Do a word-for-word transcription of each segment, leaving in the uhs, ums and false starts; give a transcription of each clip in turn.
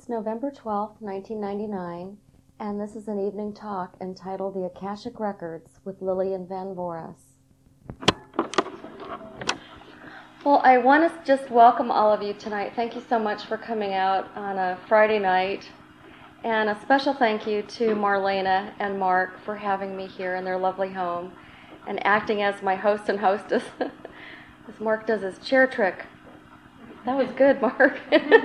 It's November twelfth, nineteen ninety-nine, and this is an evening talk entitled The Akashic Records with Lillian Van Voris. Well, I want to just welcome all of you tonight. Thank you so much for coming out on a Friday night. And a special thank you to Marlena and Mark for having me here in their lovely home and acting as my host and hostess as Mark does his chair trick. That was good, Mark.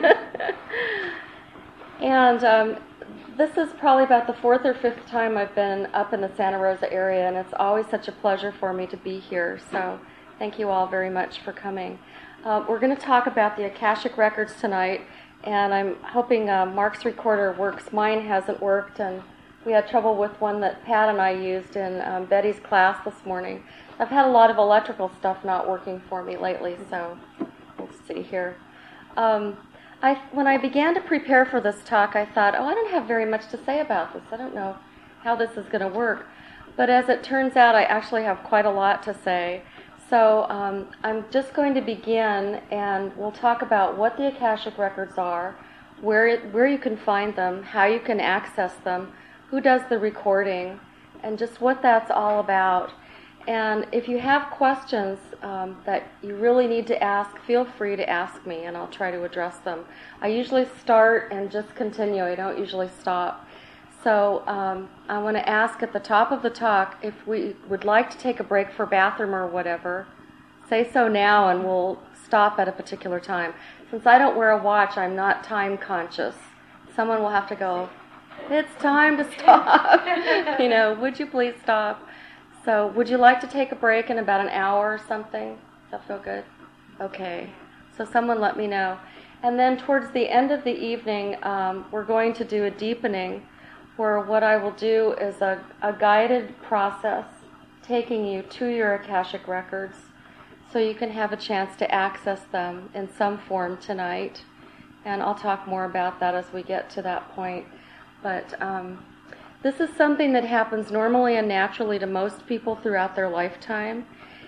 And um, this is probably about the fourth or fifth time I've been up in the Santa Rosa area, and it's always such a pleasure for me to be here. So thank you all very much for coming. Uh, we're going to talk about the Akashic Records tonight, and I'm hoping uh, Mark's recorder works. Mine hasn't worked, and we had trouble with one that Pat and I used in um, Betty's class this morning. I've had a lot of electrical stuff not working for me lately, so we'll see here. Um, I, when I began to prepare for this talk, I thought, oh, I don't have very much to say about this. I don't know how this is going to work. But as it turns out, I actually have quite a lot to say. So um, I'm just going to begin, and we'll talk about what the Akashic Records are, where where you can find them, how you can access them, who does the recording, and just what that's all about. And if you have questions um, that you really need to ask, feel free to ask me, and I'll try to address them. I usually start and just continue. I don't usually stop. So um, I want to ask at the top of the talk if we would like to take a break for bathroom or whatever. Say so now, and we'll stop at a particular time. Since I don't wear a watch, I'm not time conscious. Someone will have to go, it's time to stop. You know, would you please stop? So would you like to take a break in about an hour or something? Does that feel good? Okay. So someone let me know. And then towards the end of the evening, um, we're going to do a deepening, where what I will do is a, a guided process taking you to your Akashic Records so you can have a chance to access them in some form tonight. And I'll talk more about that as we get to that point. But um, this is something that happens normally and naturally to most people throughout their lifetime.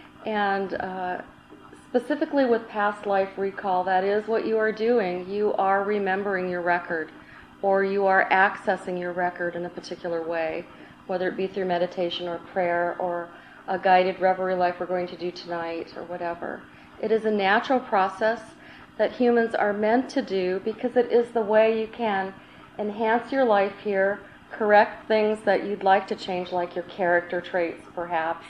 And uh, specifically with past life recall, that is what you are doing. You are remembering your record, or you are accessing your record in a particular way, whether it be through meditation or prayer or a guided reverie like we're going to do tonight or whatever. It is a natural process that humans are meant to do because it is the way you can enhance your life here, correct things that you'd like to change, like your character traits perhaps,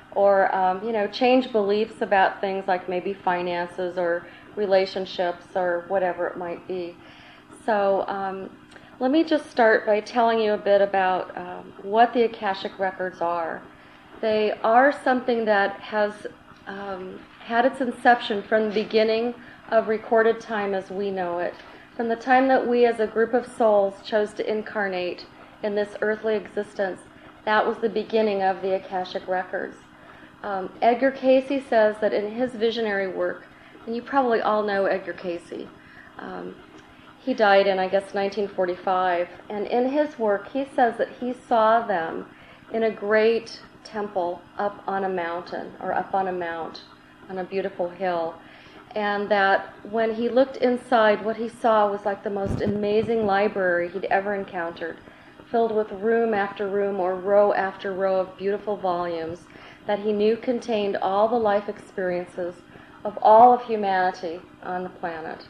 or um, you know, change beliefs about things like maybe finances or relationships or whatever it might be. So um, let me just start by telling you a bit about um, what the Akashic Records are. They are something that has um, had its inception from the beginning of recorded time as we know it, from the time that we as a group of souls chose to incarnate in this earthly existence. That was the beginning of the Akashic Records. Um, Edgar Cayce says that in his visionary work, and you probably all know Edgar Cayce, um, he died in, I guess, nineteen forty-five, and in his work he says that he saw them in a great temple up on a mountain, or up on a mount, on a beautiful hill, and that when he looked inside, what he saw was like the most amazing library he'd ever encountered, filled with room after room or row after row of beautiful volumes that he knew contained all the life experiences of all of humanity on the planet.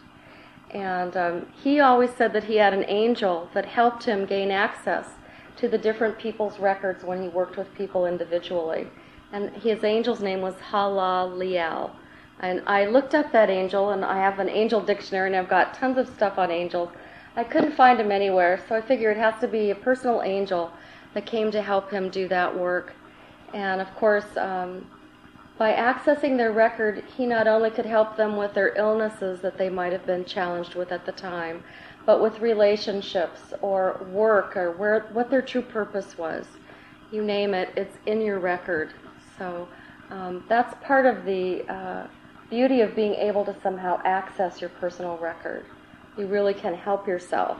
And um, he always said that he had an angel that helped him gain access to the different people's records when he worked with people individually. And his angel's name was Halaliel. And I looked up that angel, and I have an angel dictionary, and I've got tons of stuff on angels. I couldn't find him anywhere, so I figured it has to be a personal angel that came to help him do that work. And of course, um, by accessing their record, he not only could help them with their illnesses that they might have been challenged with at the time, but with relationships or work or where what their true purpose was. You name it, it's in your record. So um, that's part of the uh, beauty of being able to somehow access your personal record. You really can help yourself.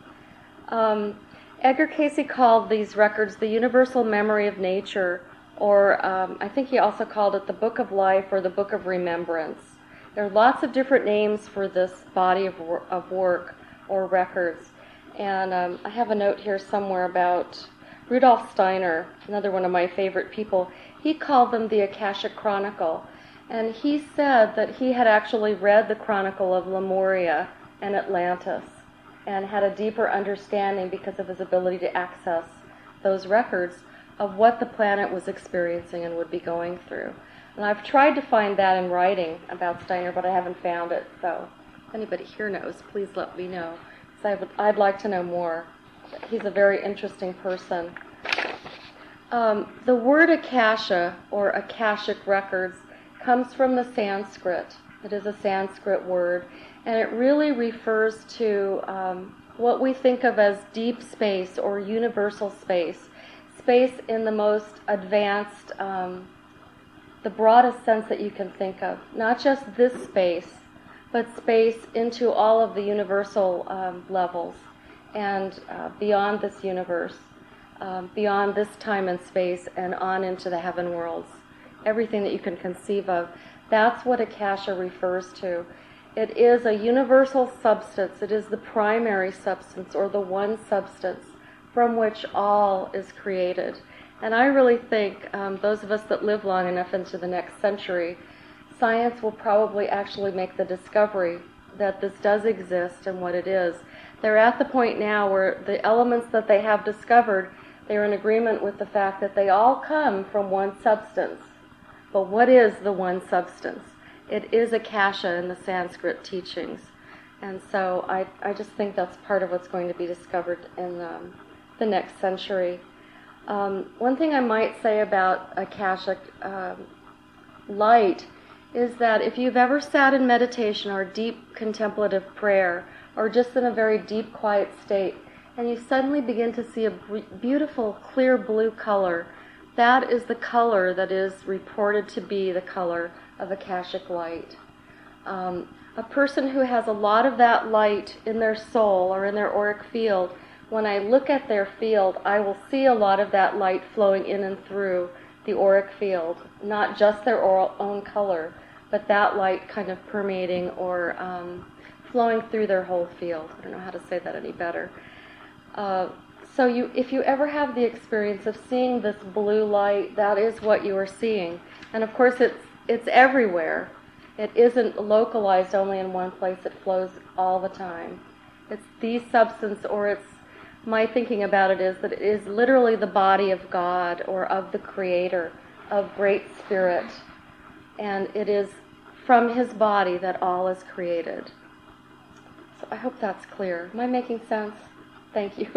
Um, Edgar Cayce called these records the universal memory of nature, or um, I think he also called it the Book of Life or the Book of Remembrance. There are lots of different names for this body of, wor- of work or records. And um, I have a note here somewhere about Rudolf Steiner, another one of my favorite people. He called them the Akashic Chronicle. And he said that he had actually read the Chronicle of Lemuria and Atlantis and had a deeper understanding because of his ability to access those records of what the planet was experiencing and would be going through. And I've tried to find that in writing about Steiner, but I haven't found it. So if anybody here knows, please let me know. So I would, I'd like to know more. He's a very interesting person. Um, the word Akasha, or Akashic records, comes from the Sanskrit. It is a Sanskrit word, and it really refers to um, what we think of as deep space or universal space, space in the most advanced, um, the broadest sense that you can think of. Not just this space, but space into all of the universal um, levels and uh, beyond this universe, um, beyond this time and space, and on into the heaven worlds. Everything that you can conceive of. That's what Akasha refers to. It is a universal substance. It is the primary substance, or the one substance from which all is created. And I really think um, those of us that live long enough into the next century, science will probably actually make the discovery that this does exist and what it is. They're at the point now where the elements that they have discovered, they're in agreement with the fact that they all come from one substance. But what is the one substance? It is Akasha in the Sanskrit teachings. And so I, I just think that's part of what's going to be discovered in um, the next century. Um, one thing I might say about Akashic um, light is that if you've ever sat in meditation or deep contemplative prayer, or just in a very deep, quiet state, and you suddenly begin to see a beautiful, clear blue color, that is the color that is reported to be the color of Akashic light. Um, a person who has a lot of that light in their soul or in their auric field, when I look at their field, I will see a lot of that light flowing in and through the auric field, not just their own color, but that light kind of permeating or um, flowing through their whole field. I don't know how to say that any better. Uh, So you, if you ever have the experience of seeing this blue light, that is what you are seeing. And of course it's it's everywhere. It isn't localized only in one place. It flows all the time. It's the substance, or it's, my thinking about it is that it is literally the body of God or of the Creator, of Great Spirit. And it is from His body that all is created. So I hope that's clear. Am I making sense? Thank you.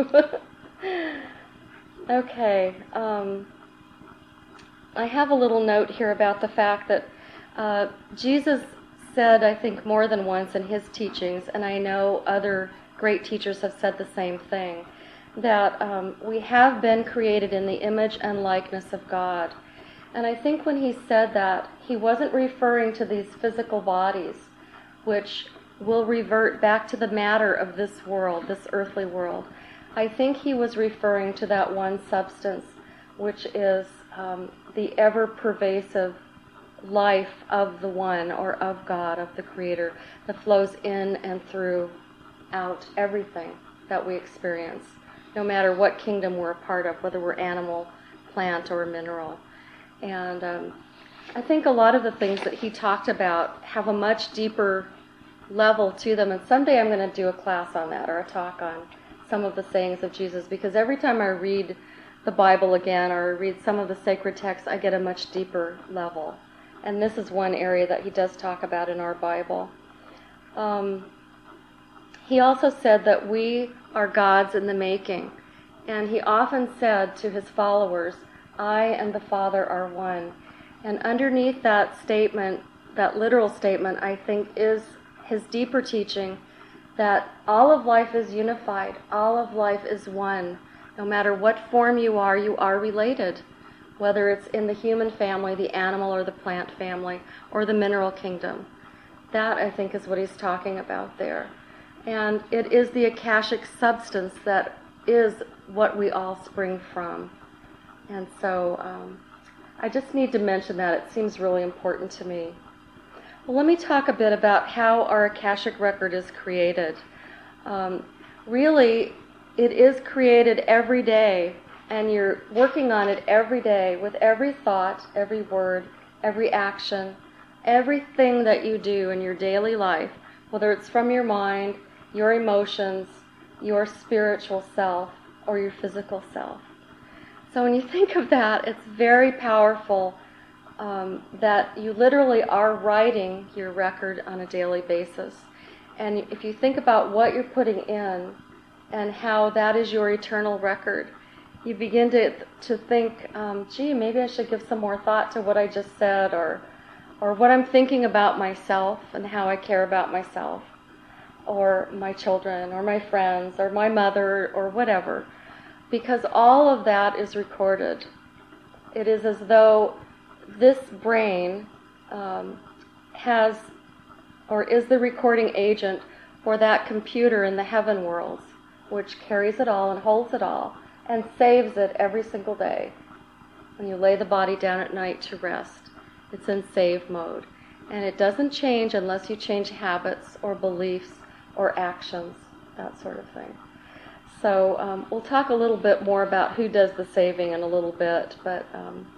Okay, um, I have a little note here about the fact that uh, Jesus said, I think more than once in His teachings, and I know other great teachers have said the same thing, that um, we have been created in the image and likeness of God. And I think when He said that, He wasn't referring to these physical bodies, which will revert back to the matter of this world, this earthly world. I think He was referring to that one substance, which is um, the ever-pervasive life of the One, or of God, of the Creator, that flows in and through out everything that we experience, no matter what kingdom we're a part of, whether we're animal, plant, or mineral. And um, I think a lot of the things that He talked about have a much deeper level to them, and someday I'm going to do a class on that, or a talk on some of the sayings of Jesus, because every time I read the Bible again or read some of the sacred texts, I get a much deeper level. And this is one area that He does talk about in our Bible. Um, he also said that we are gods in the making. And He often said to His followers, I and the Father are one. And underneath that statement, that literal statement, I think is His deeper teaching that all of life is unified, all of life is one. No matter what form you are, you are related, whether it's in the human family, the animal or the plant family, or the mineral kingdom. That, I think, is what He's talking about there. And it is the Akashic substance that is what we all spring from. And so um, I just need to mention that. It seems really important to me. Well, let me talk a bit about how our Akashic record is created. Um, really, it is created every day, and you're working on it every day with every thought, every word, every action, everything that you do in your daily life, whether it's from your mind, your emotions, your spiritual self, or your physical self. So when you think of that, it's very powerful um, that you literally are writing your record on a daily basis. And if you think about what you're putting in and how that is your eternal record, you begin to to think, um, gee, maybe I should give some more thought to what I just said, or or what I'm thinking about myself and how I care about myself, or my children, or my friends, or my mother, or whatever. Because all of that is recorded. It is as though this brain um, has, or is the recording agent for that computer in the heaven worlds, which carries it all and holds it all and saves it every single day. When you lay the body down at night to rest, it's in save mode. And it doesn't change unless you change habits or beliefs or actions, that sort of thing. So um, we'll talk a little bit more about who does the saving in a little bit, but um,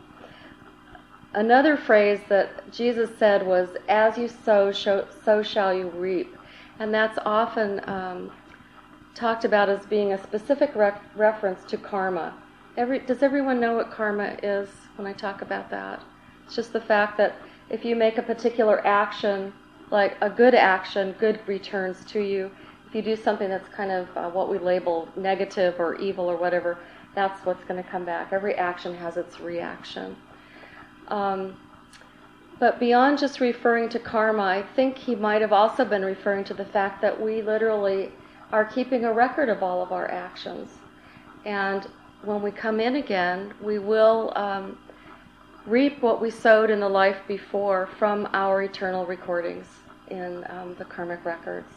another phrase that Jesus said was, as you sow, so shall you reap. And that's often um, talked about as being a specific rec- reference to karma. Every, does everyone know what karma is when I talk about that? It's just the fact that if you make a particular action, like a good action, good returns to you. If you do something that's kind of uh, what we label negative or evil or whatever, that's what's going to come back. Every action has its reaction. Um, but beyond just referring to karma, I think he might have also been referring to the fact that we literally are keeping a record of all of our actions. And when we come in again, we will um, reap what we sowed in the life before from our eternal recordings in um, the karmic records.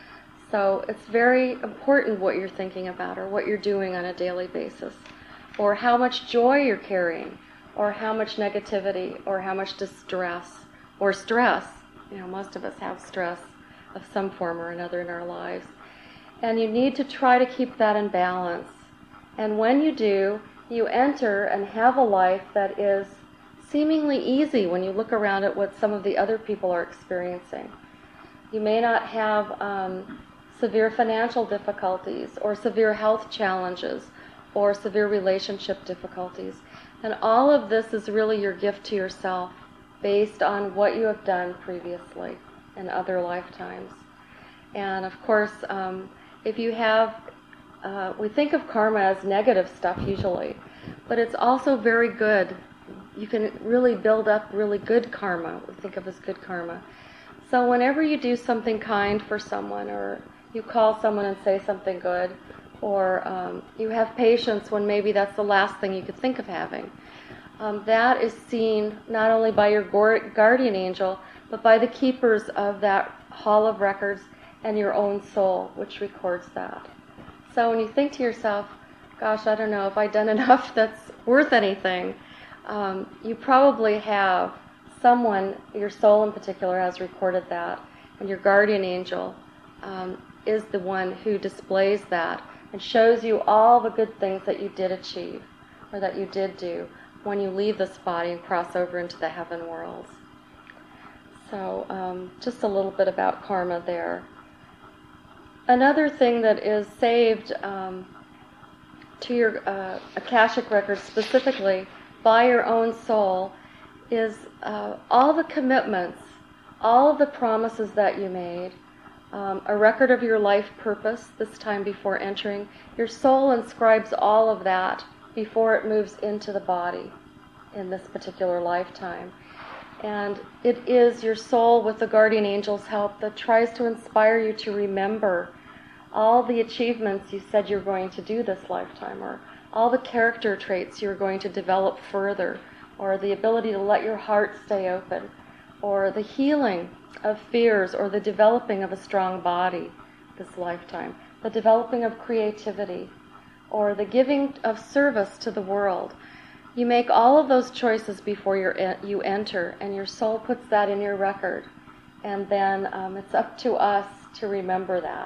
So it's very important what you're thinking about or what you're doing on a daily basis, or how much joy you're carrying, or how much negativity, or how much distress, or stress. You know, most of us have stress of some form or another in our lives. And you need to try to keep that in balance. And when you do, you enter and have a life that is seemingly easy when you look around at what some of the other people are experiencing. You may not have um, severe financial difficulties, or severe health challenges, or severe relationship difficulties. And all of this is really your gift to yourself based on what you have done previously in other lifetimes. And of course, um, if you have, uh, we think of karma as negative stuff usually, but it's also very good. You can really build up really good karma, we think of as good karma. So whenever you do something kind for someone, or you call someone and say something good, or um, you have patience when maybe that's the last thing you could think of having, um, that is seen not only by your guardian angel, but by the keepers of that hall of records and your own soul, which records that. So when you think to yourself, gosh, I don't know if I've done enough that's worth anything, um, you probably have someone, your soul in particular, has recorded that, and your guardian angel um, is the one who displays that and shows you all the good things that you did achieve, or that you did do when you leave this body and cross over into the heaven worlds. So um, just a little bit about karma there. Another thing that is saved um, to your uh, Akashic records specifically by your own soul is uh, all the commitments, all of the promises that you made, um, a record of your life purpose this time before entering. Your soul inscribes all of that before it moves into the body in this particular lifetime. And it is your soul, with the guardian angel's help, that tries to inspire you to remember all the achievements you said you're going to do this lifetime, or all the character traits you're going to develop further, or the ability to let your heart stay open, or the healing of fears, or the developing of a strong body this lifetime, the developing of creativity, or the giving of service to the world. You make all of those choices before you're, you enter, and your soul puts that in your record. And then um, it's up to us to remember that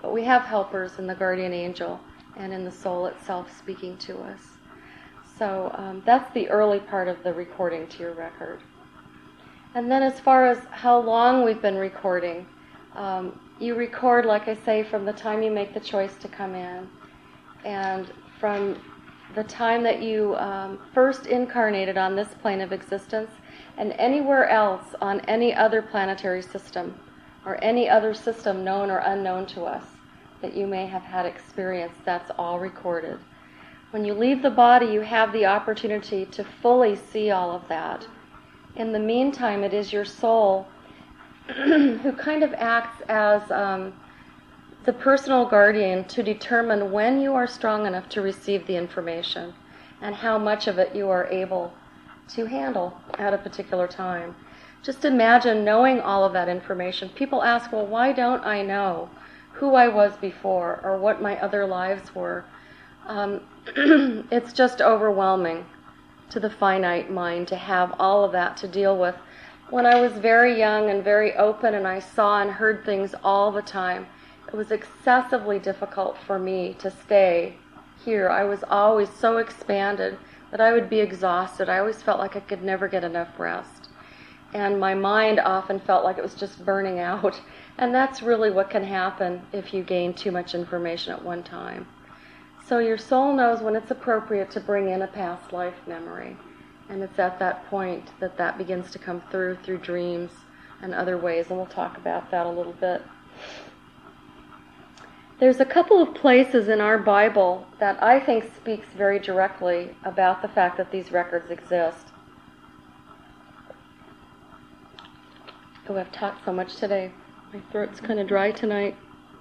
But we have helpers in the guardian angel and in the soul itself speaking to us. So um, that's the early part of the recording to your record. And then as far as how long we've been recording, um, you record, like I say, from the time you make the choice to come in, and from the time that you um, first incarnated on this plane of existence, and anywhere else on any other planetary system, or any other system known or unknown to us that you may have had experience, that's all recorded. When you leave the body, you have the opportunity to fully see all of that. In the meantime, it is your soul who kind of acts as um, the personal guardian to determine when you are strong enough to receive the information and how much of it you are able to handle at a particular time. Just imagine knowing all of that information. People ask, well, why don't I know who I was before or what my other lives were? Um, it's just overwhelming to the finite mind to have all of that to deal with. When I was very young and very open and I saw and heard things all the time, it was excessively difficult for me to stay here. I was always so expanded that I would be exhausted. I always felt like I could never get enough rest. And my mind often felt like it was just burning out. And that's really what can happen if you gain too much information at one time. So your soul knows when it's appropriate to bring in a past life memory. And it's at that point that that begins to come through, through dreams and other ways. And we'll talk about that a little bit. There's a couple of places in our Bible that I think speaks very directly about the fact that these records exist. Oh, I've talked so much today. My throat's kind of dry tonight.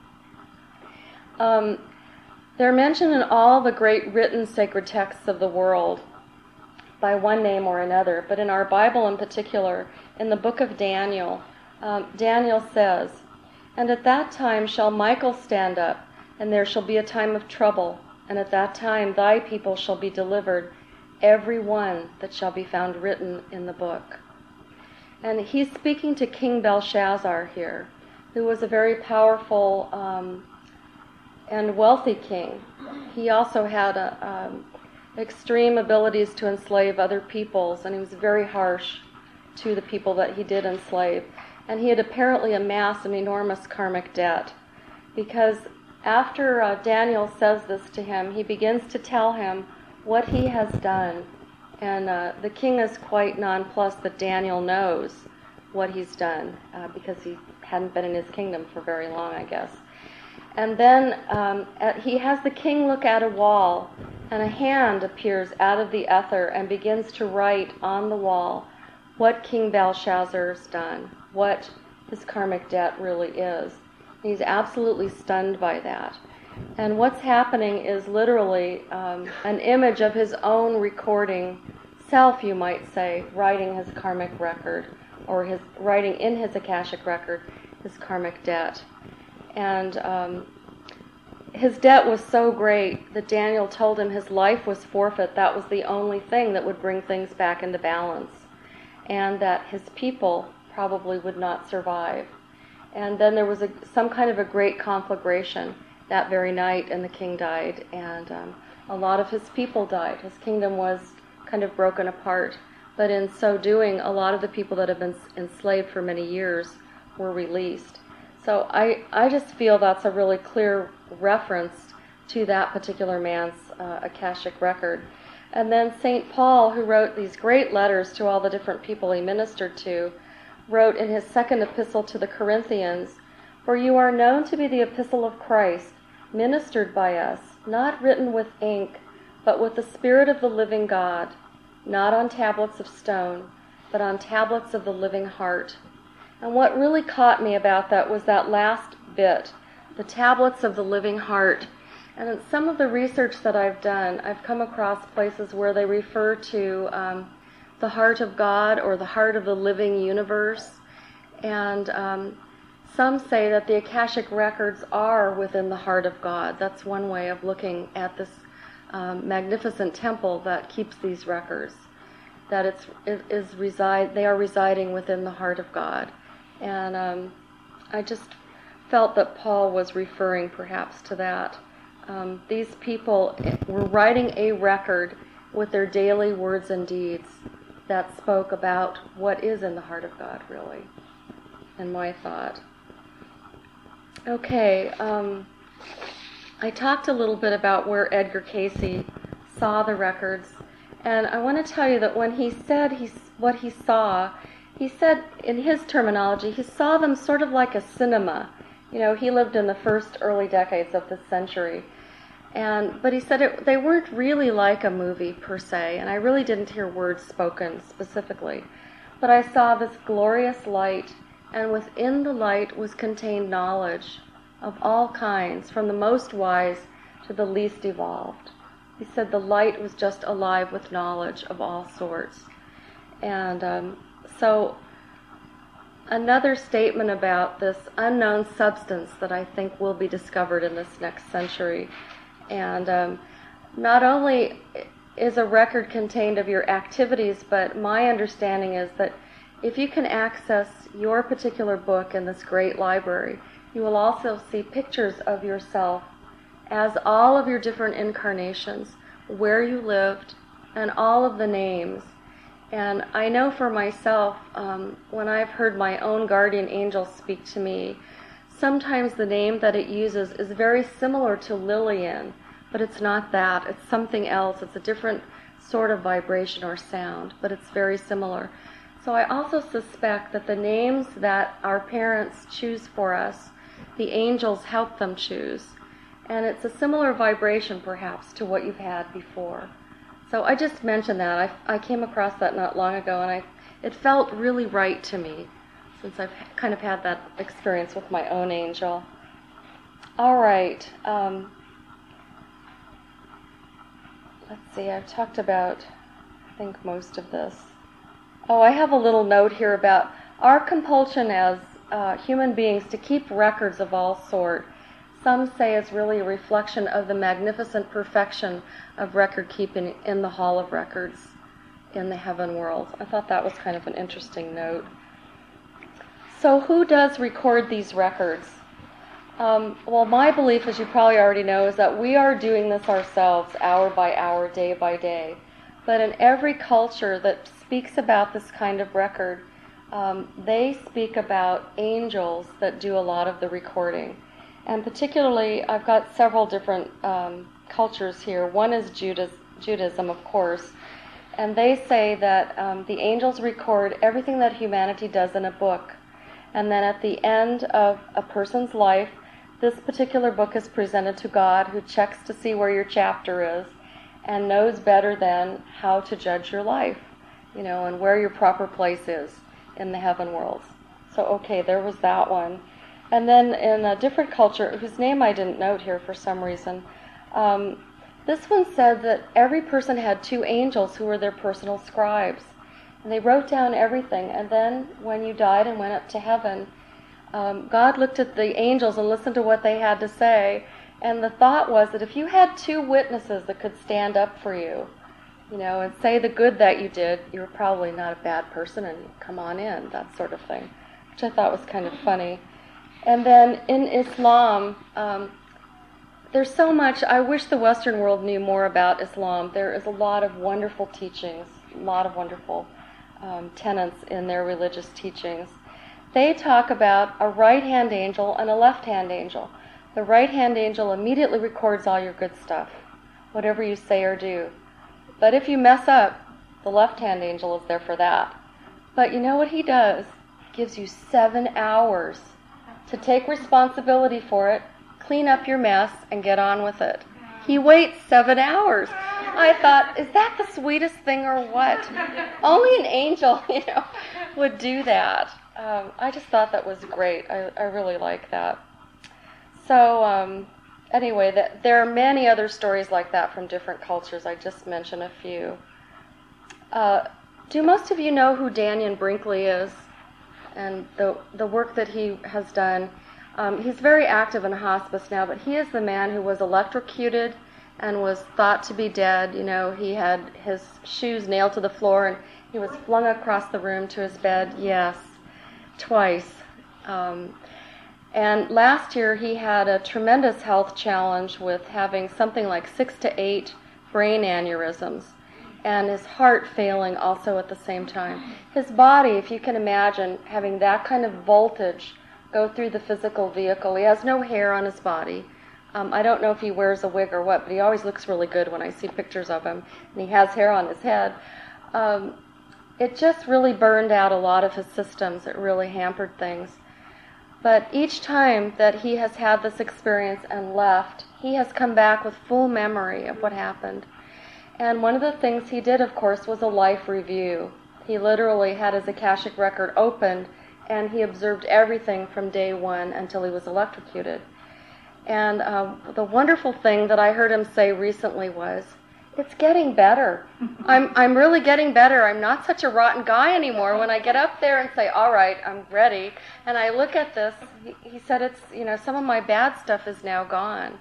Um, they're mentioned in all the great written sacred texts of the world by one name or another, but in our Bible in particular, in the book of Daniel, um, Daniel says, "And at that time shall Michael stand up, and there shall be a time of trouble, and at that time thy people shall be delivered, every one that shall be found written in the book." And he's speaking to King Belshazzar here, who was a very powerful um, and wealthy king. He also had a, um, extreme abilities to enslave other peoples, and he was very harsh to the people that he did enslave. And he had apparently amassed an enormous karmic debt, because after uh, Daniel says this to him, he begins to tell him what he has done. And uh, the king is quite nonplussed that Daniel knows what he's done, uh, because he hadn't been in his kingdom for very long, I guess. And then um, at, he has the king look at a wall, and a hand appears out of the ether and begins to write on the wall what King Belshazzar's done, what his karmic debt really is. He's absolutely stunned by that. And what's happening is literally um, an image of his own recording self, you might say, writing his karmic record, or his writing in his Akashic record his karmic debt. And um, his debt was so great that Daniel told him his life was forfeit. That was the only thing that would bring things back into balance, and that his people probably would not survive. And then there was a, some kind of a great conflagration that very night, and the king died, and um, a lot of his people died. His kingdom was kind of broken apart, but in so doing, a lot of the people that have been enslaved for many years were released. So I, I just feel that's a really clear reference to that particular man's uh, Akashic record. And then Saint Paul, who wrote these great letters to all the different people he ministered to, wrote in his second epistle to the Corinthians, "For you are known to be the epistle of Christ, ministered by us, not written with ink, but with the Spirit of the living God, not on tablets of stone, but on tablets of the living heart." And what really caught me about that was that last bit, the tablets of the living heart. And in some of the research that I've done, I've come across places where they refer to um, the heart of God or the heart of the living universe. And um, some say that the Akashic records are within the heart of God. That's one way of looking at this um, magnificent temple that keeps these records, that it's, it is reside, they are residing within the heart of God. And um, I just felt that Paul was referring perhaps to that. Um, these people were writing a record with their daily words and deeds that spoke about what is in the heart of God, really, in my thought. Okay, um, I talked a little bit about where Edgar Cayce saw the records, and I want to tell you that when he said he, what he saw, he said, in his terminology, he saw them sort of like a cinema. You know, he lived in the first early decades of this century. And but he said it, they weren't really like a movie per se, and I really didn't hear words spoken specifically. But I saw this glorious light, and within the light was contained knowledge of all kinds, from the most wise to the least evolved. He said the light was just alive with knowledge of all sorts. And um, so another statement about this unknown substance that I think will be discovered in this next century. And um, not only is a record contained of your activities, but my understanding is that if you can access your particular book in this great library, you will also see pictures of yourself as all of your different incarnations, where you lived, and all of the names. And I know for myself, um, when I've heard my own guardian angel speak to me, sometimes the name that it uses is very similar to Lillian, but it's not that. It's something else. It's a different sort of vibration or sound, but it's very similar. So I also suspect that the names that our parents choose for us, the angels help them choose. And it's a similar vibration, perhaps, to what you've had before. So I just mentioned that. I, I came across that not long ago, and I, it felt really right to me, since I've kind of had that experience with my own angel. All right. Um, let's see. I've talked about, I think, most of this. Oh, I have a little note here about our compulsion as uh, human beings to keep records of all sort. Some say it's really a reflection of the magnificent perfection of record keeping in the Hall of Records in the heaven world. I thought that was kind of an interesting note. So who does record these records? Um, well, my belief, as you probably already know, is that we are doing this ourselves, hour by hour, day by day. But in every culture that speaks about this kind of record, um, they speak about angels that do a lot of the recording. And particularly, I've got several different um, cultures here. One is Judas, Judaism, of course. And they say that um, the angels record everything that humanity does in a book. And then at the end of a person's life, this particular book is presented to God, who checks to see where your chapter is and knows better than how to judge your life, you know, and where your proper place is in the heaven worlds. So, okay, there was that one. And then in a different culture, whose name I didn't note here for some reason, um, this one said that every person had two angels who were their personal scribes. And they wrote down everything. And then when you died and went up to heaven, um, God looked at the angels and listened to what they had to say. And the thought was that if you had two witnesses that could stand up for you, you know, and say the good that you did, you were probably not a bad person and come on in, that sort of thing, which I thought was kind of funny. And then in Islam, um, there's so much. I wish the Western world knew more about Islam. There is a lot of wonderful teachings, a lot of wonderful um, tenets in their religious teachings. They talk about a right-hand angel and a left-hand angel. The right-hand angel immediately records all your good stuff, whatever you say or do. But if you mess up, the left-hand angel is there for that. But you know what he does? He gives you seven hours to take responsibility for it, clean up your mess, and get on with it. He waits seven hours. I thought, is that the sweetest thing or what? Only an angel, you know, would do that. Um, I just thought that was great. I, I really like that. So um, anyway, that, there are many other stories like that from different cultures. I just mentioned a few. Uh, do most of you know who Dannion Brinkley is and the the work that he has done? Um, he's very active in hospice now, but he is the man who was electrocuted and was thought to be dead. You know, he had his shoes nailed to the floor and he was flung across the room to his bed. Yes, twice. Um, And last year he had a tremendous health challenge with having something like six to eight brain aneurysms and his heart failing also at the same time. His body, if you can imagine, having that kind of voltage go through the physical vehicle. He has no hair on his body. Um, I don't know if he wears a wig or what, but he always looks really good when I see pictures of him. And he has hair on his head. Um, it just really burned out a lot of his systems. It really hampered things. But each time that he has had this experience and left, he has come back with full memory of what happened. And one of the things he did, of course, was a life review. He literally had his Akashic record opened, and he observed everything from day one until he was electrocuted. And um, the wonderful thing that I heard him say recently was, it's getting better. I'm I'm really getting better. I'm not such a rotten guy anymore. When I get up there and say, all right, I'm ready, and I look at this, he, he said, it's, you know, some of my bad stuff is now gone.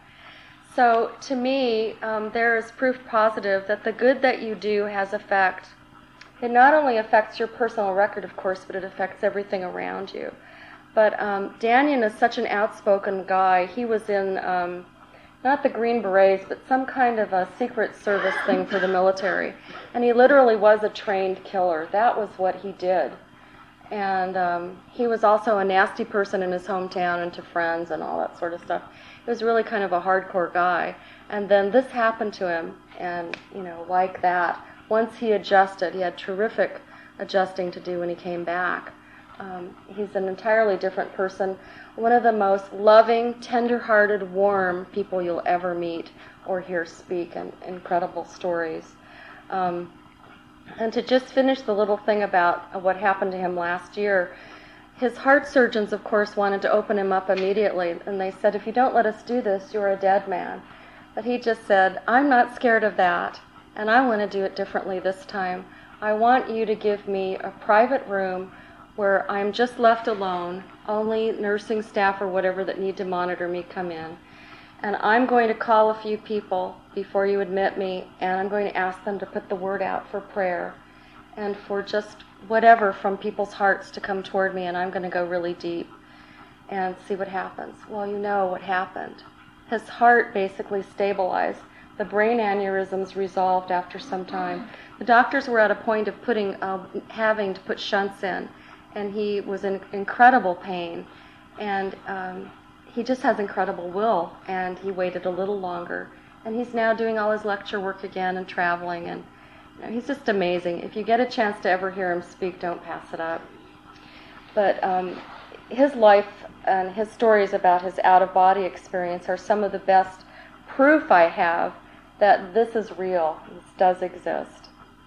So to me, um, there is proof positive that the good that you do has effect. It not only affects your personal record, of course, but it affects everything around you. But um, Danyan is such an outspoken guy. He was in, um, not the Green Berets, but some kind of a secret service thing for the military. And he literally was a trained killer. That was what he did. And um, he was also a nasty person in his hometown and to friends and all that sort of stuff. He was really kind of a hardcore guy. And then this happened to him, and, you know, like that. Once he adjusted, he had terrific adjusting to do when he came back. Um, he's an entirely different person. One of the most loving, tender-hearted, warm people you'll ever meet or hear speak, and incredible stories. Um, and to just finish the little thing about what happened to him last year, his heart surgeons, of course, wanted to open him up immediately, and they said, if you don't let us do this, you're a dead man. But he just said, I'm not scared of that, and I want to do it differently this time. I want you to give me a private room where I'm just left alone, only nursing staff or whatever that need to monitor me come in. And I'm going to call a few people before you admit me, and I'm going to ask them to put the word out for prayer and for just whatever from people's hearts to come toward me, and I'm going to go really deep and see what happens. Well, you know what happened. His heart basically stabilized. The brain aneurysms resolved after some time. The doctors were at a point of putting, uh, having to put shunts in, and he was in incredible pain. And um, he just has incredible will, and he waited a little longer. And he's now doing all his lecture work again and traveling, and you know, he's just amazing. If you get a chance to ever hear him speak, don't pass it up. But um, his life and his stories about his out-of-body experience are some of the best proof I have that this is real, this does exist.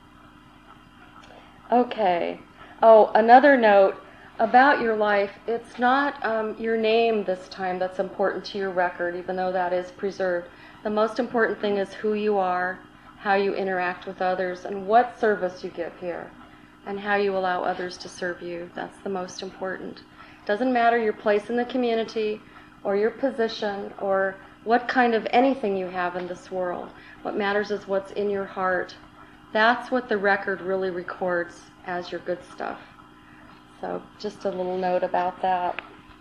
Okay. Oh, another note about your life, it's not um, your name this time that's important to your record, even though that is preserved. The most important thing is who you are, how you interact with others, and what service you give here, and how you allow others to serve you. That's the most important. It doesn't matter your place in the community, or your position, or what kind of anything you have in this world. What matters is what's in your heart. That's what the record really records as your good stuff. So just a little note about that.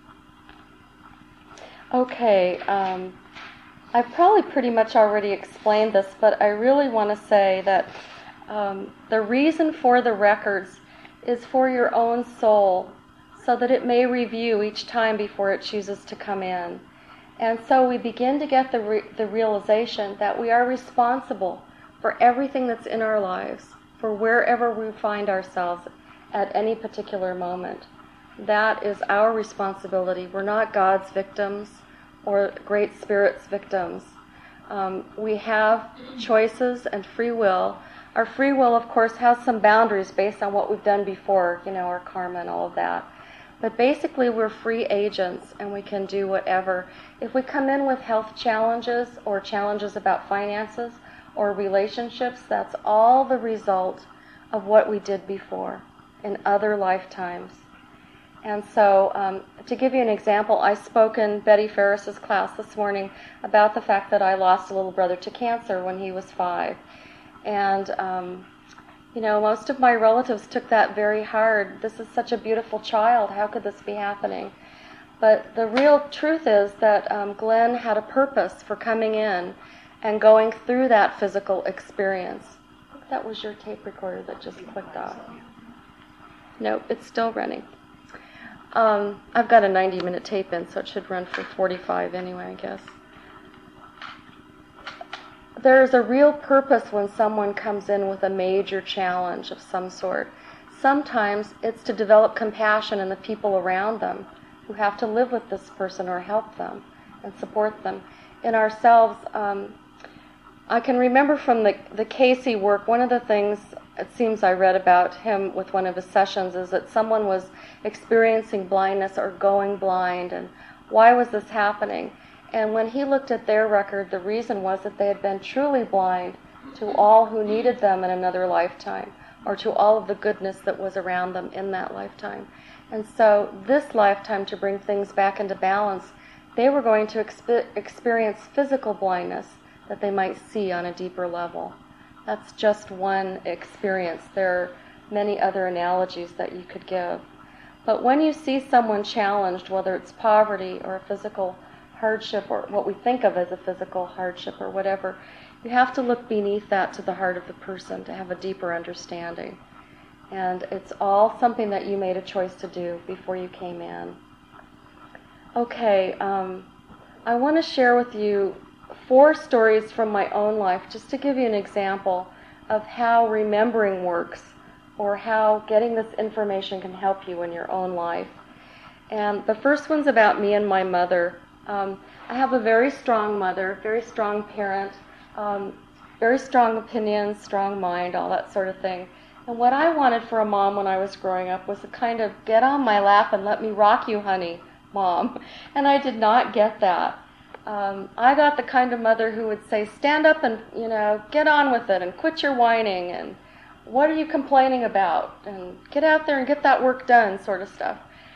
Okay, um, I've probably pretty much already explained this, but I really want to say that um, the reason for the records is for your own soul, so that it may review each time before it chooses to come in. And so we begin to get the re- the realization that we are responsible for everything that's in our lives, for wherever we find ourselves at any particular moment. That is our responsibility. We're not God's victims or Great Spirit's victims. Um, we have choices and free will. Our free will, of course, has some boundaries based on what we've done before, you know, our karma and all of that. But basically, we're free agents, and we can do whatever. If we come in with health challenges or challenges about finances or relationships, that's all the result of what we did before in other lifetimes. And so, um, to give you an example, I spoke in Betty Ferris's class this morning about the fact that I lost a little brother to cancer when he was five. And, um, you know, most of my relatives took that very hard. This is such a beautiful child. How could this be happening? But the real truth is that um, Glenn had a purpose for coming in and going through that physical experience. I think that was your tape recorder that just clicked off. Nope, it's still running. Um, I've got a ninety-minute tape in, so it should run for forty-five anyway, I guess. There's a real purpose when someone comes in with a major challenge of some sort. Sometimes it's to develop compassion in the people around them who have to live with this person or help them and support them. In ourselves, um, I can remember from the, the Casey work, one of the things it seems I read about him with one of his sessions is that someone was experiencing blindness or going blind, and why was this happening? And when he looked at their record, the reason was that they had been truly blind to all who needed them in another lifetime, or to all of the goodness that was around them in that lifetime. And so this lifetime, to bring things back into balance, they were going to exp- experience physical blindness that they might see on a deeper level. That's just one experience. There are many other analogies that you could give. But when you see someone challenged, whether it's poverty or a physical hardship or what we think of as a physical hardship or whatever, you have to look beneath that to the heart of the person to have a deeper understanding. And it's all something that you made a choice to do before you came in. Okay, um, I want to share with you four stories from my own life just to give you an example of how remembering works or how getting this information can help you in your own life. And the first one's about me and my mother. Um, I have a very strong mother, very strong parent, um, very strong opinions, strong mind, all that sort of thing. And what I wanted for a mom when I was growing up was a kind of get on my lap and let me rock you, honey, mom. And I did not get that. Um, I got the kind of mother who would say, stand up and, you know, get on with it and quit your whining and what are you complaining about and get out there and get that work done sort of stuff.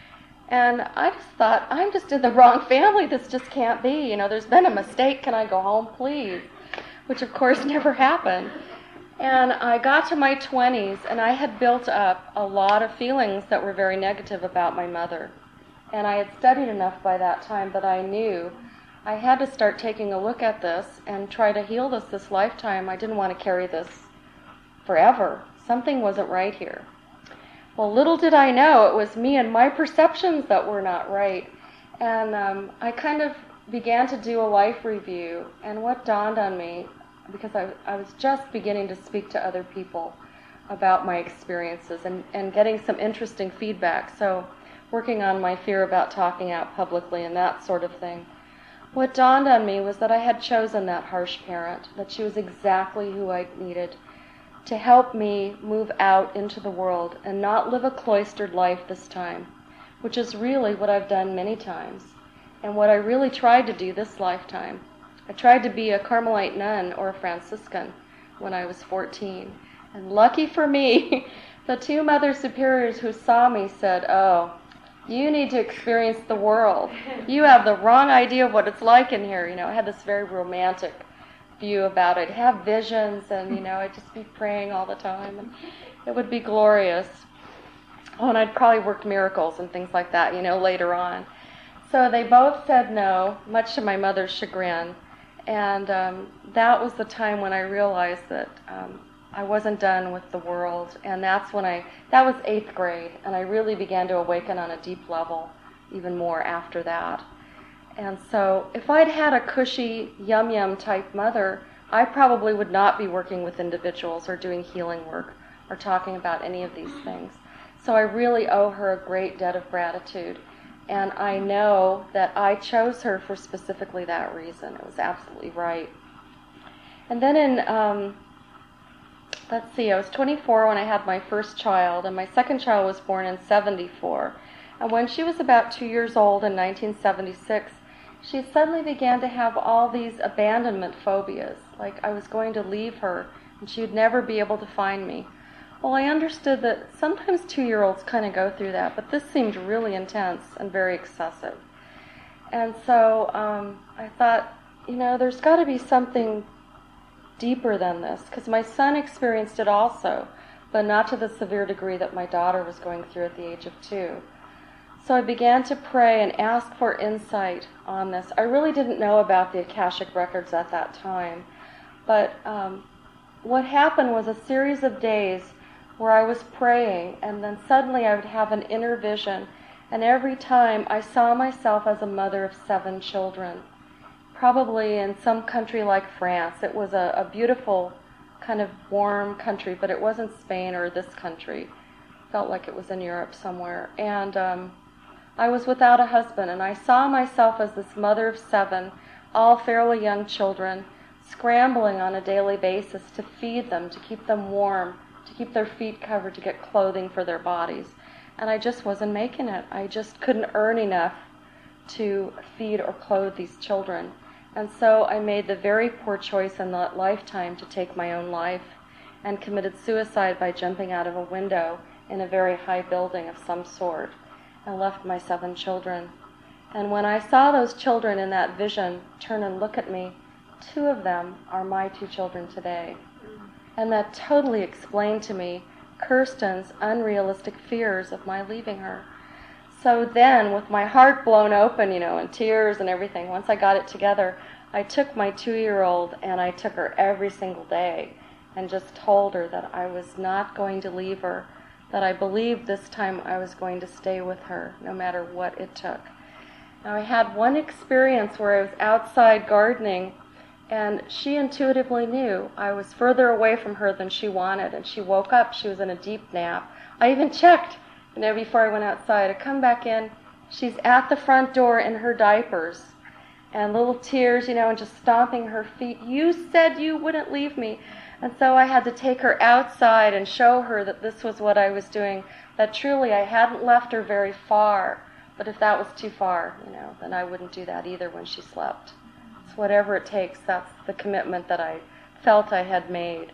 And I just thought, I'm just in the wrong family. This just can't be. You know, there's been a mistake. Can I go home, please? Which, of course, never happened. And I got to my twenties, and I had built up a lot of feelings that were very negative about my mother. And I had studied enough by that time that I knew I had to start taking a look at this and try to heal this this lifetime. I didn't want to carry this forever. Something wasn't right here. Well, little did I know it was me and my perceptions that were not right. And um, I kind of began to do a life review. And what dawned on me, because I, I was just beginning to speak to other people about my experiences and, and getting some interesting feedback. So working on my fear about talking out publicly and that sort of thing. What dawned on me was that I had chosen that harsh parent, that she was exactly who I needed to help me move out into the world and not live a cloistered life this time, which is really what I've done many times and what I really tried to do this lifetime. I tried to be a Carmelite nun or a Franciscan when I was fourteen. And lucky for me, the two Mother Superiors who saw me said, oh, you need to experience the world. You have the wrong idea of what it's like in here. You know, I had this very romantic view about it. I'd have visions and, you know, I'd just be praying all the time. And it would be glorious. Oh, and I'd probably worked miracles and things like that, you know, later on. So they both said no, much to my mother's chagrin. And um, that was the time when I realized that um, I wasn't done with the world. And that's when I, that was eighth grade. And I really began to awaken on a deep level even more after that. And so if I'd had a cushy, yum-yum type mother, I probably would not be working with individuals or doing healing work or talking about any of these things. So I really owe her a great debt of gratitude. And I know that I chose her for specifically that reason. It was absolutely right. And then in, um, let's see, I was twenty-four when I had my first child, and my second child was born in seventy-four. And when she was about two years old in nineteen seventy-six, she suddenly began to have all these abandonment phobias, like I was going to leave her and she would never be able to find me. Well, I understood that sometimes two-year-olds kind of go through that, but this seemed really intense and very excessive. And so um, I thought, you know, there's got to be something deeper than this, because my son experienced it also, but not to the severe degree that my daughter was going through at the age of two. So I began to pray and ask for insight on this. I really didn't know about the Akashic records at that time, but um, what happened was a series of days where I was praying, and then suddenly I would have an inner vision, and every time I saw myself as a mother of seven children, probably in some country like France. It was a, a beautiful, kind of warm country, but it wasn't Spain or this country. Felt like it was in Europe somewhere. And um, I was without a husband, and I saw myself as this mother of seven, all fairly young children, scrambling on a daily basis to feed them, to keep them warm, to keep their feet covered, to get clothing for their bodies. And I just wasn't making it. I just couldn't earn enough to feed or clothe these children. And so I made the very poor choice in that lifetime to take my own life and committed suicide by jumping out of a window in a very high building of some sort. I left my seven children. And when I saw those children in that vision turn and look at me, two of them are my two children today. And that totally explained to me Kirsten's unrealistic fears of my leaving her. So then, with my heart blown open, you know, and tears and everything, once I got it together, I took my two-year-old and I took her every single day and just told her that I was not going to leave her, that I believed this time I was going to stay with her, no matter what it took. Now, I had one experience where I was outside gardening, and she intuitively knew I was further away from her than she wanted, and she woke up. She was in a deep nap. I even checked, you know, before I went outside. I come back in. She's at the front door in her diapers, and little tears, you know, and just stomping her feet. You said you wouldn't leave me. And so I had to take her outside and show her that this was what I was doing, that truly I hadn't left her very far. But if that was too far, you know, then I wouldn't do that either when she slept. Whatever it takes, that's the commitment that I felt I had made.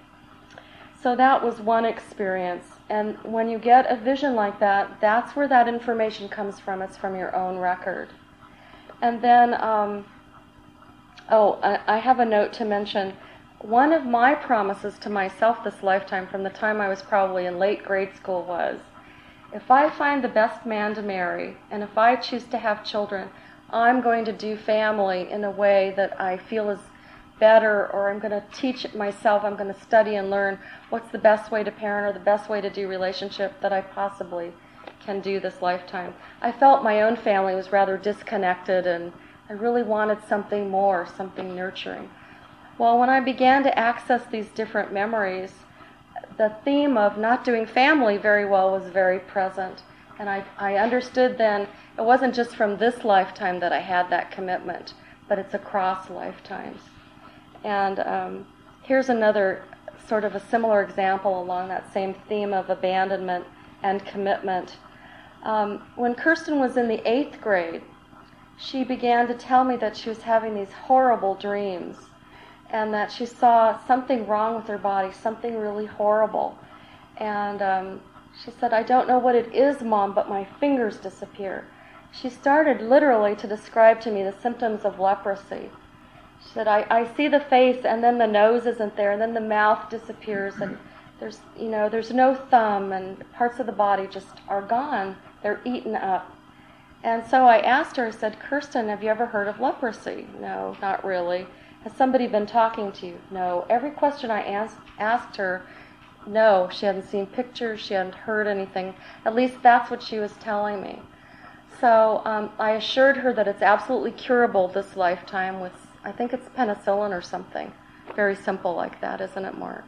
So that was one experience. And when you get a vision like that, that's where that information comes from. It's from your own record. And then, um, oh, I, I have a note to mention. One of my promises to myself this lifetime, from the time I was probably in late grade school, was, if I find the best man to marry, and if I choose to have children, I'm going to do family in a way that I feel is better, or I'm going to teach it myself. I'm going to study and learn what's the best way to parent or the best way to do relationship that I possibly can do this lifetime. I felt my own family was rather disconnected, and I really wanted something more, something nurturing. Well, when I began to access these different memories, the theme of not doing family very well was very present. And I, I understood then it wasn't just from this lifetime that I had that commitment, but it's across lifetimes. And um, here's another sort of a similar example along that same theme of abandonment and commitment. Um, when Kirsten was in the eighth grade, she began to tell me that she was having these horrible dreams, and that she saw something wrong with her body, something really horrible. And um, she said, I don't know what it is, Mom, but my fingers disappear. She started literally to describe to me the symptoms of leprosy. She said, I, I see the face, and then the nose isn't there, and then the mouth disappears, and there's, you know, there's no thumb, and parts of the body just are gone. They're eaten up. And so I asked her, I said, Kirsten, have you ever heard of leprosy? No, not really. Has somebody been talking to you? No. Every question I asked, asked her, no, she hadn't seen pictures, she hadn't heard anything. At least that's what she was telling me. So um, I assured her that it's absolutely curable this lifetime with, I think it's penicillin or something. Very simple like that, isn't it, Mark?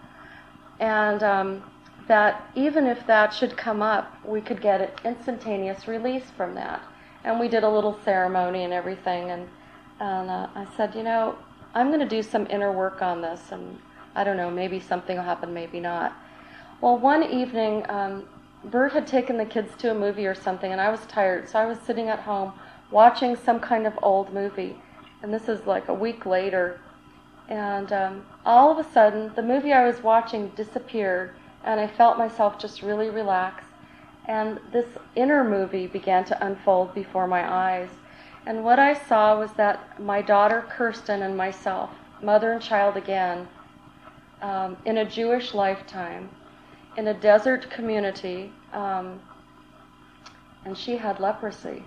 And um, that even if that should come up, we could get an instantaneous release from that. And we did a little ceremony and everything, and, and uh, I said, you know, I'm going to do some inner work on this, and I don't know, maybe something will happen, maybe not. Well, one evening, um, Bert had taken the kids to a movie or something, and I was tired, so I was sitting at home watching some kind of old movie. And this is like a week later. And um, all of a sudden, the movie I was watching disappeared, and I felt myself just really relax. And this inner movie began to unfold before my eyes. And what I saw was that my daughter Kirsten and myself, mother and child again, Um, in a Jewish lifetime, in a desert community, um, and she had leprosy.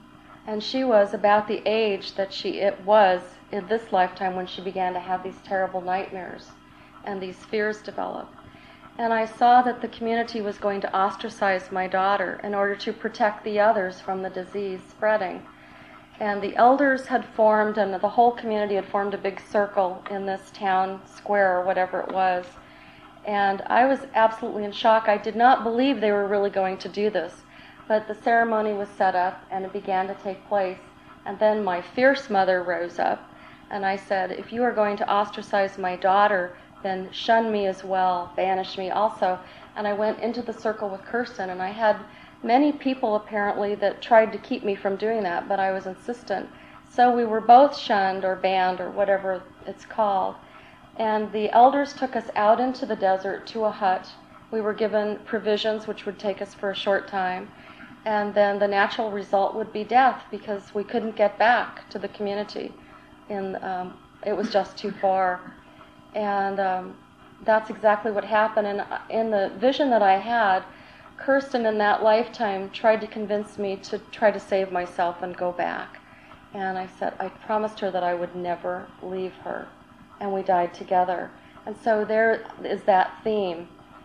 And she was about the age that she it was in this lifetime when she began to have these terrible nightmares and these fears develop. And I saw that the community was going to ostracize my daughter in order to protect the others from the disease spreading. And the elders had formed, and the whole community had formed a big circle in this town square or whatever it was. And I was absolutely in shock. I did not believe they were really going to do this. But the ceremony was set up, and it began to take place. And then my fierce mother rose up, and I said, if you are going to ostracize my daughter, then shun me as well, banish me also. And I went into the circle with Kirsten, and I had many people apparently that tried to keep me from doing that, but I was insistent. So we were both shunned or banned or whatever it's called. And the elders took us out into the desert to a hut. We were given provisions which would take us for a short time. And then the natural result would be death because we couldn't get back to the community. In, um, it was just too far. And um, that's exactly what happened. And in the vision that I had, Kirsten in that lifetime tried to convince me to try to save myself and go back. And I said, I promised her that I would never leave her. And we died together. And so there is that theme.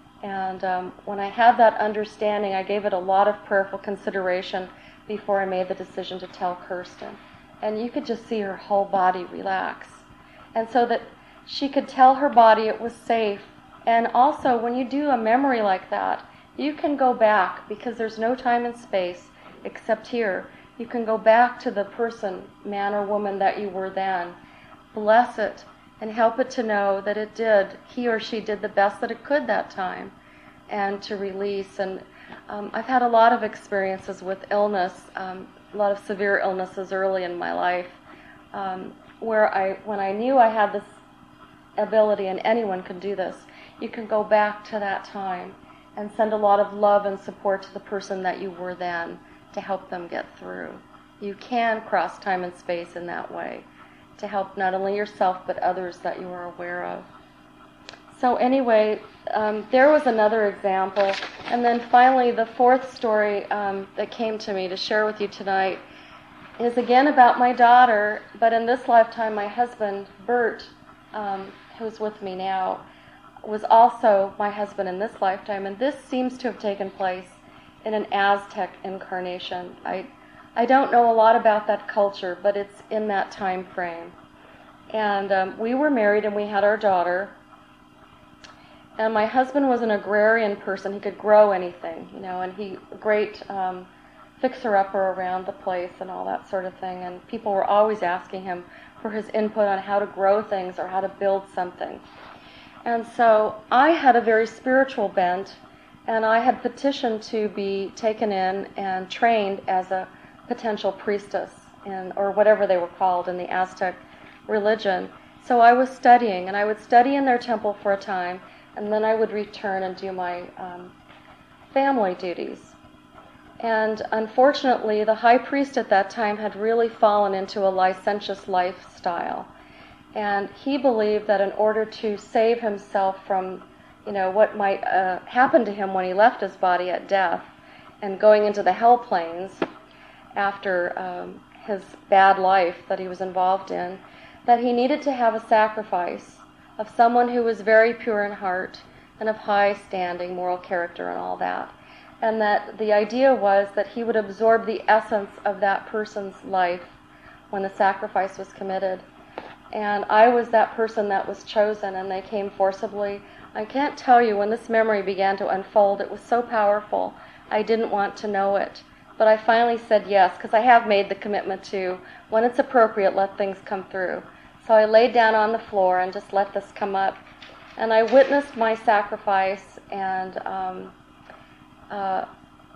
And um, when I had that understanding, I gave it a lot of prayerful consideration before I made the decision to tell Kirsten. And you could just see her whole body relax. And so that she could tell her body it was safe. And also, when you do a memory like that, you can go back, because there's no time and space except here. You can go back to the person, man or woman, that you were then. Bless it and help it to know that it did, he or she did the best that it could that time, and to release. And um, I've had a lot of experiences with illness, um, a lot of severe illnesses early in my life, um, where I, when I knew I had this ability, and anyone can do this, you can go back to that time and send a lot of love and support to the person that you were then to help them get through. You can cross time and space in that way to help not only yourself but others that you are aware of. So anyway, um, there was another example. And then finally, the fourth story um, that came to me to share with you tonight is again about my daughter, but in this lifetime, my husband, Bert, um, who's with me now, was also my husband in this lifetime. And this seems to have taken place in an Aztec incarnation. I I don't know a lot about that culture, but it's in that time frame. And um, we were married and we had our daughter. And my husband was an agrarian person. He could grow anything, you know, and he great um, fixer-upper around the place and all that sort of thing. And people were always asking him for his input on how to grow things or how to build something. And so I had a very spiritual bent, and I had petitioned to be taken in and trained as a potential priestess, in, or whatever they were called in the Aztec religion. So I was studying, and I would study in their temple for a time, and then I would return and do my um, family duties. And unfortunately, the high priest at that time had really fallen into a licentious lifestyle. And he believed that in order to save himself from, you know, what might uh, happen to him when he left his body at death and going into the hell planes after um, his bad life that he was involved in, that he needed to have a sacrifice of someone who was very pure in heart and of high standing, moral character and all that. And that the idea was that he would absorb the essence of that person's life when the sacrifice was committed. And I was that person that was chosen, and they came forcibly. I can't tell you, when this memory began to unfold, it was so powerful, I didn't want to know it. But I finally said yes, because I have made the commitment to, when it's appropriate, let things come through. So I laid down on the floor and just let this come up. And I witnessed my sacrifice, and um, uh,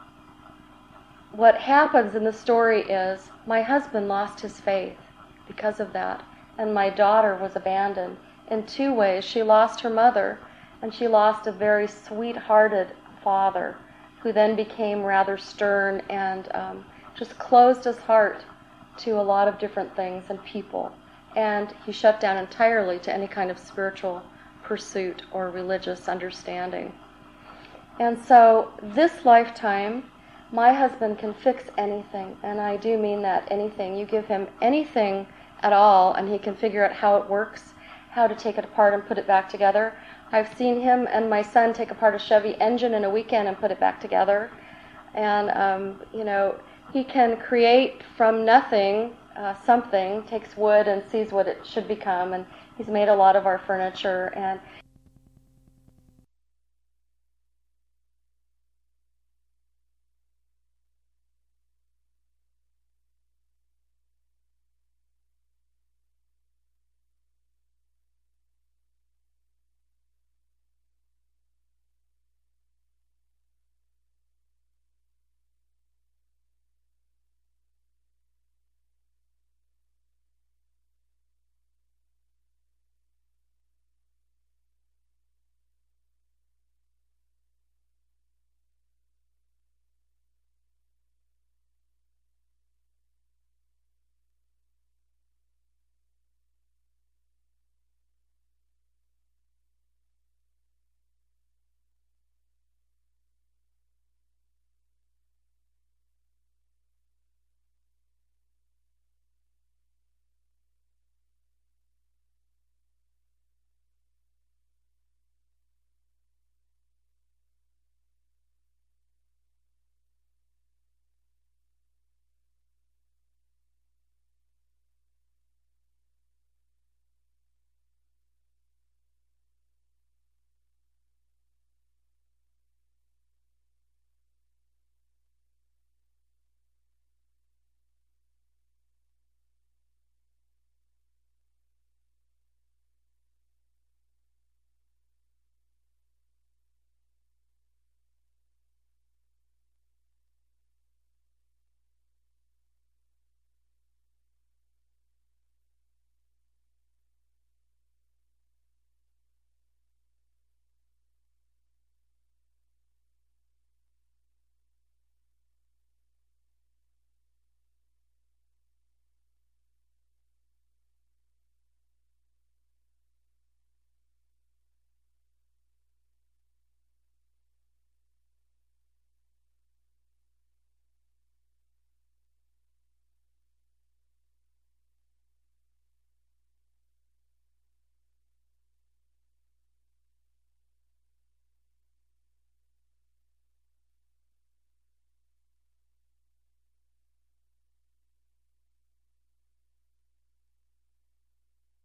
what happens in the story is my husband lost his faith because of that, and my daughter was abandoned in two ways. She lost her mother, and she lost a very sweet-hearted father, who then became rather stern and um, just closed his heart to a lot of different things and people. And he shut down entirely to any kind of spiritual pursuit or religious understanding. And so this lifetime, My husband can fix anything, and I do mean that, anything. You give him anything at all, and he can figure out how it works, how to take it apart and put it back together. I've seen him and my son take apart a Chevy engine in a weekend and put it back together. And, um, you know, he can create from nothing uh, something, takes wood and sees what it should become, and he's made a lot of our furniture. And